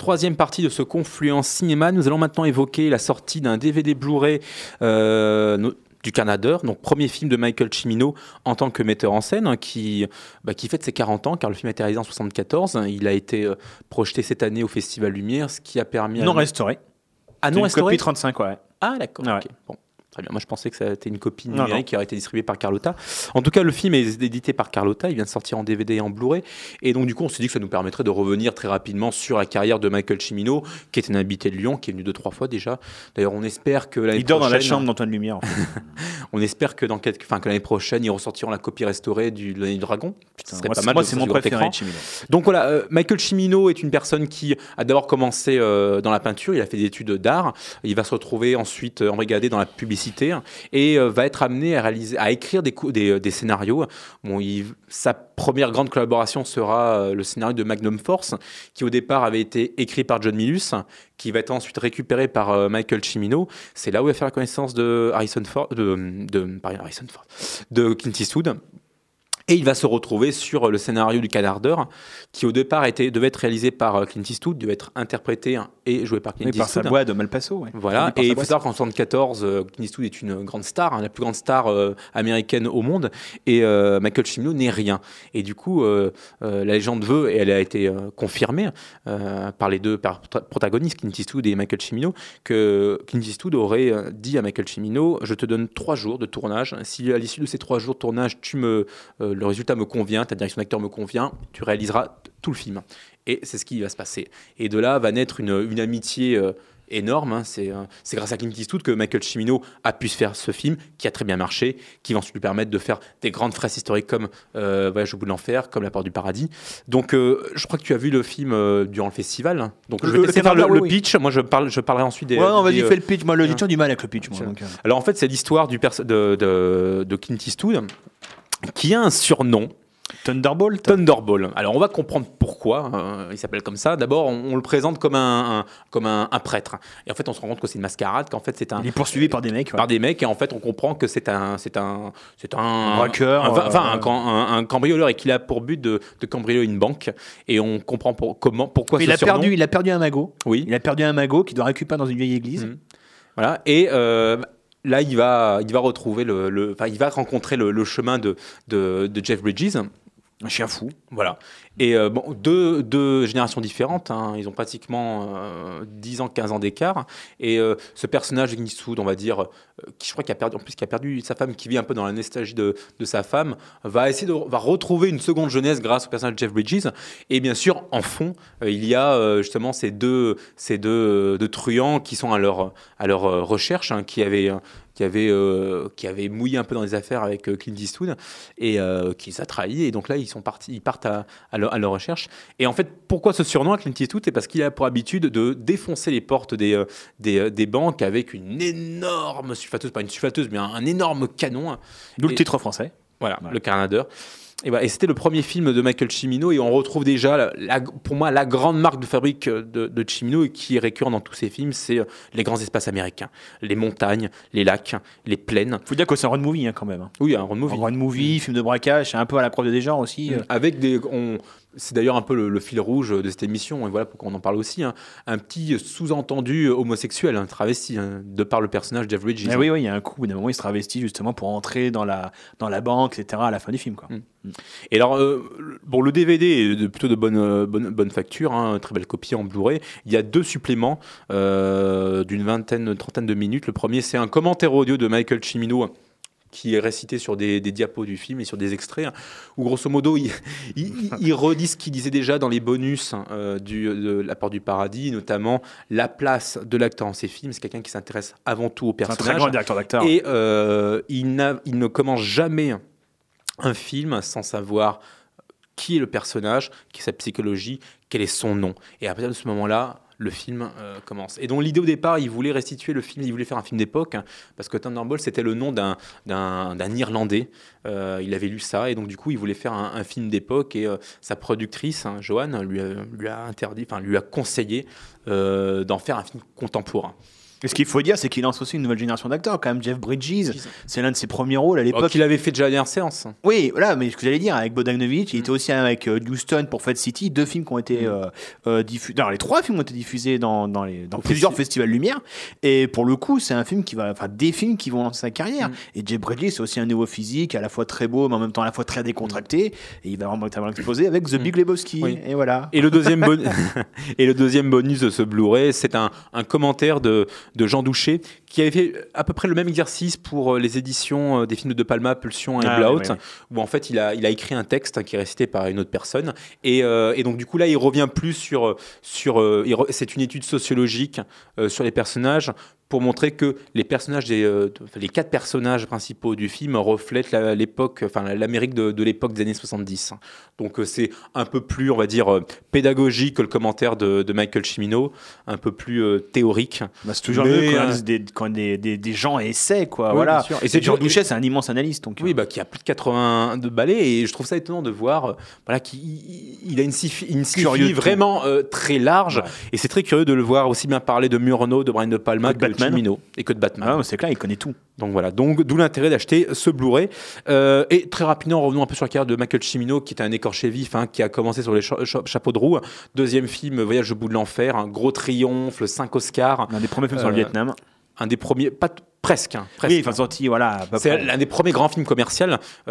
troisième partie de ce confluent cinéma, nous allons maintenant évoquer la sortie d'un D V D Blu-ray euh, no- du Canada, donc premier film de Michael Cimino en tant que metteur en scène, hein, qui, bah, qui fête ses quarante ans, car le film a été réalisé en soixante-quatorze. Il a été euh, projeté cette année au Festival Lumière, ce qui a permis... Non à... restauré. Ah, C'est non une restauré copie trente-cinq, ouais. Ah, d'accord. Ouais. ok. Bon. Très bien. Moi, je pensais que ça était une copie Non, numérique non. qui aurait été distribuée par Carlotta. En tout cas, le film est édité par Carlotta. Il vient de sortir en D V D et en Blu-ray. Et donc, du coup, on s'est dit que ça nous permettrait de revenir très rapidement sur la carrière de Michael Cimino, qui est un habité de Lyon, qui est venu deux, trois fois déjà. D'ailleurs, on espère que l'année Il dort dans la prochaine- chambre d'Antoine Lumière. En fait. On espère que dans quelques, enfin, que l'année prochaine, ils ressortiront la copie restaurée du de l'année du Dragon. Ce serait Moi, pas c'est- mal moi, de c'est voir mon sur grand préféré écran. de Cimino. Donc voilà, euh, Michael Cimino est une personne qui a d'abord commencé euh, dans la peinture, il a fait des études d'art, il va se retrouver ensuite euh, embrigadé dans la publicité et euh, va être amené à réaliser, à écrire des, cou- des, des scénarios. Bon, il- sa première grande collaboration sera euh, le scénario de Magnum Force, qui au départ avait été écrit par John Milius, qui va être ensuite récupéré par euh, Michael Cimino. C'est là où il va faire la connaissance de Harrison Ford, de, de, pardon, Harrison Ford, de Clint Eastwood. Et il va se retrouver sur le scénario du Canardeur, qui au départ était, devait être réalisé par euh, Clint Eastwood, devait être interprété et joué par Clint Oui, par sa Eastwood. boîte de Malpasso. Ouais. Voilà, Par et sa il faut boîte. savoir qu'en soixante-quatorze, euh, Clint Eastwood est une grande star, hein, la plus grande star euh, américaine au monde, et euh, Michael Cimino n'est rien. Et du coup, euh, euh, la légende veut, et elle a été euh, confirmée euh, par les deux par- protagonistes, Clint Eastwood et Michael Cimino, que Clint Eastwood aurait euh, dit à Michael Cimino: je te donne trois jours de tournage. Si à l'issue de ces trois jours de tournage, tu me, euh, le résultat me convient, ta direction d'acteur me convient, tu réaliseras t- tout le film. Et c'est ce qui va se passer. Et de là va naître une, une amitié euh, énorme. hein. C'est, euh, c'est grâce à Clint Eastwood que Michael Cimino a pu se faire ce film, qui a très bien marché, qui va ensuite lui permettre de faire des grandes phrases historiques comme euh, Voyage au bout de l'enfer, comme La Porte du Paradis. Donc, euh, je crois que tu as vu le film euh, durant le festival. hein. Donc, je Le- vais le te laisser faire le, Canada, le oui, oui. pitch. Moi, je, parle, je parlerai ensuite des. Ouais, non, vas-y, des, euh, fais le pitch. Moi, le- j'ai hein. toujours du mal avec le pitch. Moi, Tiens. donc, euh. Alors, en fait, c'est l'histoire du perso- de, de, de Clint Eastwood, qui a un surnom. Thunderbolt. Thunderball. Alors on va comprendre pourquoi euh, il s'appelle comme ça. D'abord, on, on le présente comme un, un- comme un, un prêtre. Et en fait, on se rend compte que c'est une mascarade, qu'en fait c'est un Il est poursuivi par des mecs. ouais. par des mecs. Et en fait, on comprend que c'est un, c'est un, c'est un, Un braqueur, un- enfin euh, un, cam- un- un cambrioleur et qu'il a pour but de, de cambrioler une banque. Et on comprend pour, comment, pourquoi il ce a surnom. perdu, il a perdu un magot. Oui. Il a perdu un magot qu'il doit récupérer dans une vieille église. Mhm. Voilà. Et euh, là, il va, il va retrouver le, le- enfin, il va rencontrer le, le chemin de, de, de Jeff Bridges. Un chien fou. Voilà. Et euh, bon, deux, deux générations différentes, hein. Ils ont pratiquement euh, dix ans, quinze ans d'écart. Et euh, ce personnage de Clint Eastwood, on va dire, euh, qui je crois qu'il a perdu, en plus, qui a perdu sa femme, qui vit un peu dans la nostalgie de, de sa femme, va essayer de va retrouver une seconde jeunesse grâce au personnage de Jeff Bridges. Et bien sûr, en fond, euh, il y a euh, justement ces deux, ces deux, euh, deux truands qui sont à leur, à leur euh, recherche, hein, qui avaient. euh, qui avait, euh, qui avait mouillé un peu dans les affaires avec euh, Clint Eastwood et euh, qui les a trahis. Et donc là, ils, sont partis, ils partent à, à, leur, à leur recherche. Et en fait, pourquoi ce surnom à Clint Eastwood? C'est parce qu'il a pour habitude de défoncer les portes des, euh, des, euh, des banques avec une énorme sulfateuse, pas une sulfateuse, mais un, un énorme canon. D'où le Et- titre français. Voilà, Ouais. le Carnadeur. Et, voilà, et c'était le premier film de Michael Cimino et on retrouve déjà, la- la- pour moi, la grande marque de fabrique de, de Cimino et qui est récurrente dans tous ses films, c'est euh, les grands espaces américains, les montagnes, les lacs, les plaines. Faut dire que c'est un road movie hein, quand même. hein. Oui, un road movie. Un road movie, film de braquage, c'est un peu à la croix de Desjardins aussi. euh. Avec des, on- c'est d'ailleurs un peu le, le fil rouge de cette émission, et voilà pourquoi on en parle aussi. hein. Un petit sous-entendu homosexuel, un travesti, hein, de par le personnage Jeff Bridges. Ah oui, oui, il y a un coup, d'un moment, il se travestit justement pour entrer dans la, dans la banque, et cetera à la fin du film. Quoi. Mm. Et alors, euh, bon, le D V D est de, plutôt de bonne, euh, bonne, bonne facture, hein, très belle copie en Blu-ray. Il y a deux suppléments euh, d'une vingtaine, trentaine de minutes. Le premier, c'est un commentaire audio de Michael Cimino qui est récité sur des, des diapos du film et sur des extraits, hein, où grosso modo, il, il, il redit ce qu'il disait déjà dans les bonus euh, du, de La Porte du Paradis, notamment la place de l'acteur dans ses films. C'est quelqu'un qui s'intéresse avant tout au C'est un personnage. très grand directeur d'acteur. Et euh, il, n'a- il ne commence jamais un film sans savoir qui est le personnage, qui est sa psychologie, quel est son nom. Et à partir de ce moment-là, le film euh, commence. Et donc l'idée au départ, il voulait restituer le film, il voulait faire un film d'époque, hein, parce que Thunderball, c'était le nom d'un, d'un, d'un Irlandais. Euh, il avait lu ça, et donc du coup, il voulait faire un, un film d'époque, et euh, sa productrice, hein, Joanne, lui a, lui a interdit, enfin lui a conseillé euh, d'en faire un film contemporain. Et ce qu'il faut dire, c'est qu'il lance aussi une nouvelle génération d'acteurs. Quand même, Jeff Bridges, c'est l'un de ses premiers rôles à l'époque. Oh, qu'il avait fait déjà la dernière séance. Oui, voilà, mais ce que j'allais dire, avec Bogdanovich, il était aussi avec euh, Houston pour Fat City, deux films qui ont été euh, euh, diffusés. Non, les trois films ont été diffusés dans, dans, les, dans plusieurs festi- festivals Lumière. Et pour le coup, c'est un film qui va, enfin, des films qui vont lancer sa carrière. Mm. Et Jeff Bridges, c'est aussi un nouveau physique, à la fois très beau, mais en même temps à la fois très décontracté. Et il va vraiment, vraiment exploser avec The Big Lebowski. Oui. Et voilà. Et le deuxième, bon... et le deuxième bonus de ce Blu-ray, c'est un, un commentaire de, de Jean Douché, qui avait fait à peu près le même exercice pour les éditions des films de De Palma, Pulsion et ah, Blowout, oui, oui. où en fait il a, il a écrit un texte qui est récité par une autre personne. Et, euh, et donc du coup là, il revient plus sur... sur euh, il re... c'est une étude sociologique euh, sur les personnages, pour montrer que les personnages, des, euh, les quatre personnages principaux du film reflètent la, l'époque, enfin l'Amérique de, de l'époque des années soixante-dix. Donc euh, c'est un peu plus, on va dire, euh, pédagogique que le commentaire de, de Michael Cimino, un peu plus euh, théorique. Bah, c'est toujours mais, mieux quand, euh, des, quand des, des, des gens essaient, quoi. Oui, voilà. Et c'est Jean Douchet, c'est un immense analyste. Donc, oui, bah, qui a plus de quatre-vingts de balais, et je trouve ça étonnant de voir, euh, voilà, qu'il il a une sci une sci vraiment euh, très large, ouais. Et c'est très curieux de le voir aussi bien parler de Murnau, de Brian De Palma, que de Cimino et que de Batman. Ah, c'est clair, il connaît tout. Donc voilà, donc d'où l'intérêt d'acheter ce Blu-ray. Euh, et très rapidement, revenons un peu sur la carrière de Michael Cimino, qui était un écorché vif, hein, qui a commencé sur les cha cha chapeaux de roue. Deuxième film, Voyage au bout de l'enfer, un gros triomphe, cinq Oscars. Un des premiers films euh, sur le Vietnam. Un des premiers, pas presque. Hein, presque oui, enfin sorti, voilà. C'est l'un des premiers grands films commerciaux.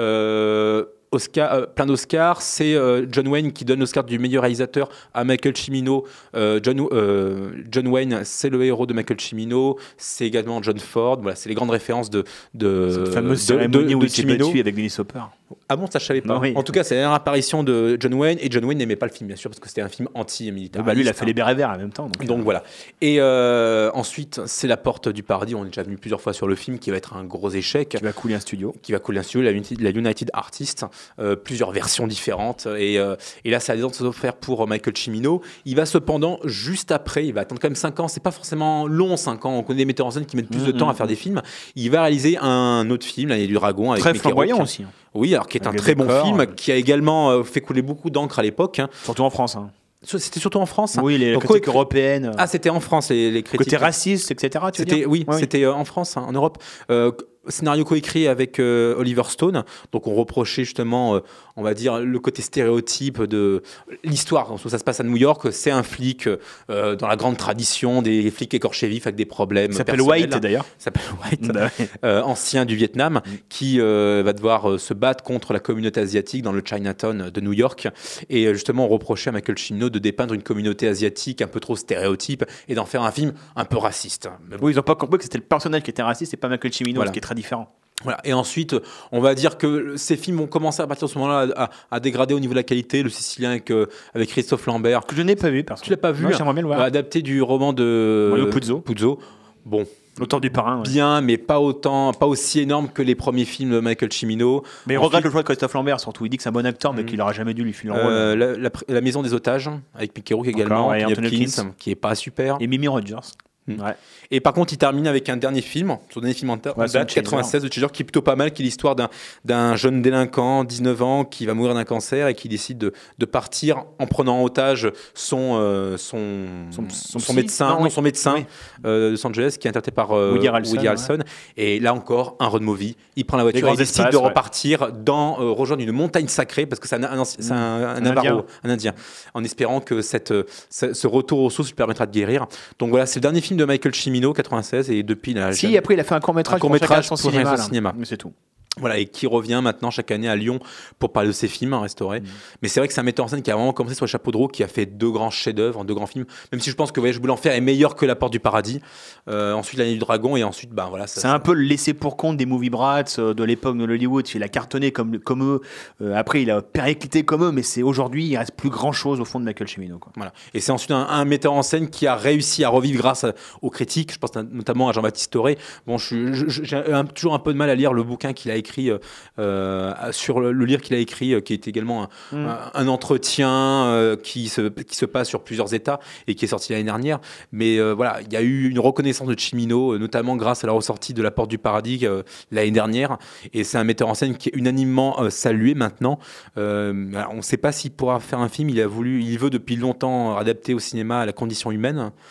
Euh, Oscar, euh, plein d'Oscars, c'est euh, John Wayne qui donne l'Oscar du meilleur réalisateur à Michael Cimino. Euh, John, euh, John Wayne, c'est le héros de Michael Cimino, c'est également John Ford. Voilà, c'est les grandes références de de cette fameuse de, cérémonie de, de, où il s'est battu avec Dennis Hopper. Ah bon, ça je savais pas. Non, oui. En tout cas, c'est la dernière apparition de John Wayne, et John Wayne n'aimait pas le film, bien sûr, parce que c'était un film anti-militaire. Bah lui, il a fait les bérets verts en même temps. Donc, donc euh... voilà. Et euh, ensuite, c'est La Porte du Paradis. On est déjà venu plusieurs fois sur le film, qui va être un gros échec. Qui va couler un studio. Qui va couler un studio, la United, la United Artists, euh, plusieurs versions différentes. Et, euh, et là, ça a des de faire pour Michael Cimino. Il va cependant, juste après, il va attendre quand même cinq ans. C'est pas forcément long, cinq ans. On connaît des metteurs en scène qui mettent plus mmh, de temps mmh. à faire des films. Il va réaliser un autre film, L'Année du Dragon, avec très flamboyant aussi. Hein. Oui, alors qui est avec un très décors, bon film, euh... qui a également euh, fait couler beaucoup d'encre à l'époque. Hein. Surtout en France. Hein. C'était surtout en France. Oui, les Donc, critiques européennes. Ah, c'était en France, les, les critiques. Côté raciste, et cetera. Tu veux c'était, dire oui, oui, c'était euh, en France, hein, en Europe. Euh, scénario coécrit avec euh, Oliver Stone. Donc on reprochait justement, euh, on va dire, le côté stéréotype de l'histoire. Ça se passe à New York. C'est un flic euh, dans la grande tradition des flics écorchés vifs avec des problèmes. Il s'appelle White d'ailleurs. Il s'appelle White, euh, ancien du Vietnam, mm. qui euh, va devoir euh, se battre contre la communauté asiatique dans le Chinatown de New York. Et euh, justement, on reprochait à Michael Cimino de dépeindre une communauté asiatique un peu trop stéréotype et d'en faire un film un peu raciste. Mais bon. Oui, ils n'ont pas compris que c'était le personnage qui était raciste et pas Michael Cimino, voilà. Ce qui est très différent. Voilà. Et ensuite, on va dire que ces films ont commencé à partir de ce moment-là à, à, à dégrader au niveau de la qualité. Le Sicilien avec, euh, avec Christophe Lambert. Que je n'ai pas vu, parce que tu l'as pas vu. Moi, j'aimerais bien le voir. Adapté du roman de Mario Puzo. Puzo. Bon. L'auteur du Parrain. Ouais. Bien, mais pas autant, pas aussi énorme que les premiers films de Michael Cimino. Mais il regrette le choix de Christophe Lambert, surtout. Il dit que c'est un bon acteur, mais mmh. qu'il n'aurait jamais dû lui filer un rôle. Euh, la, la, la Maison des Otages, avec Mickey Rourke également. Ouais, Anthony Hopkins, qui est pas super. Et Mimi Rogers. Mmh. Ouais. Et par contre, il termine avec un dernier film, son dernier film en date, ouais, quatre-vingt-seize, de Chaser, qui est plutôt pas mal, qui est l'histoire d'un, d'un jeune délinquant, dix-neuf ans, qui va mourir d'un cancer et qui décide de, de partir en prenant en otage son, euh, son, son, son, son médecin, non, non, son médecin oui. euh, de Los Angeles, qui est interprété par euh, Woody Harrelson. Woody Harrelson. Ouais. Et là encore, un road movie. Il prend la voiture et décide de ouais. repartir dans, euh, rejoindre une montagne sacrée, parce que c'est un, un, c'est un, un, un, Navarro, un Indien, en espérant que cette, ce, ce retour aux sources lui permettra de guérir. Donc voilà, c'est le dernier film de Michael Cimino, quatre-vingt-seize, et depuis là, si après il a fait un court métrage court métrage pour, pour cinéma, cinéma. Mais c'est tout. Voilà, et qui revient maintenant chaque année à Lyon pour parler de ses films restaurés. Mmh. Mais c'est vrai que c'est un metteur en scène qui a vraiment commencé sur les chapeaux de roue, qui a fait deux grands chefs-d'œuvre, deux grands films. Même si je pense que Voyage au bout de l'enfer est meilleur que La Porte du Paradis. Euh, ensuite, L'Année du Dragon, et ensuite, ben voilà. Ça, c'est ça... un peu le laissé pour compte des movie brats de l'époque de Hollywood. Il a cartonné comme comme eux. Euh, après, il a périclité comme eux, mais c'est aujourd'hui, il reste plus grand chose au fond de Michael Cimino, quoi. Voilà. Et c'est ensuite un, un metteur en scène qui a réussi à revivre grâce à, aux critiques. Je pense notamment à Jean-Baptiste Toré. Bon, je, je, j'ai un, toujours un peu de mal à lire le bouquin qu'il a écrit. Euh, Euh, sur le, le livre qu'il a écrit, euh, qui est également un, mmh. un, un entretien euh, qui, se, qui se passe sur plusieurs états et qui est sorti l'année dernière. Mais euh, voilà, il y a eu une reconnaissance de Cimino, euh, notamment grâce à la ressortie de La Porte du Paradis euh, l'année dernière. Et c'est un metteur en scène qui est unanimement euh, salué maintenant. Euh, on ne sait pas s'il pourra faire un film. Il a voulu, il veut depuis longtemps adapter au cinéma à la condition humaine.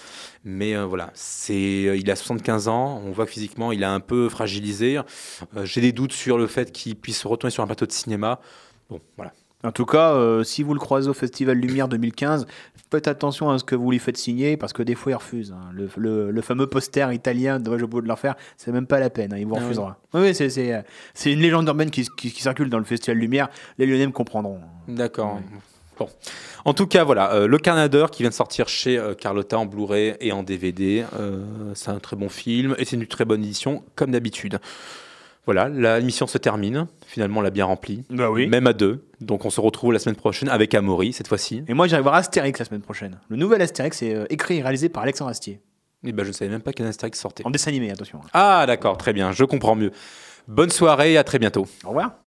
Mais euh, voilà, c'est, il a soixante-quinze ans, on voit que physiquement il est un peu fragilisé. Euh, j'ai des doutes sur le fait qu'il puisse retourner sur un plateau de cinéma. Bon, voilà. En tout cas, euh, si vous le croisez au Festival Lumière deux mille quinze, faites attention à ce que vous lui faites signer, parce que des fois, il refuse. hein. Le, le- le fameux poster italien, dommage au bout de l'enfer, c'est même pas la peine, hein, il vous Ah oui. refusera. Oui, oui, c'est, c'est, euh, c'est une légende urbaine qui, qui- qui circule dans le Festival Lumière, les Lyonnais me comprendront. D'accord. Ouais. Bon. En tout cas, voilà, euh, Le Carnadeur qui vient de sortir chez euh, Carlotta en Blu-ray et en D V D. Euh, c'est un très bon film et c'est une très bonne édition, comme d'habitude. Voilà, la mission se termine. Finalement, on l'a bien remplie. Bah oui. Même à deux. Donc, on se retrouve la semaine prochaine avec Amaury, cette fois-ci. Et moi, j'irai voir Astérix la semaine prochaine. Le nouvel Astérix est euh, écrit et réalisé par Alexandre Astier. Et ben, je ne savais même pas qu'un Astérix sortait. En dessin animé, attention. Ah, d'accord, très bien, je comprends mieux. Bonne soirée et à très bientôt. Au revoir.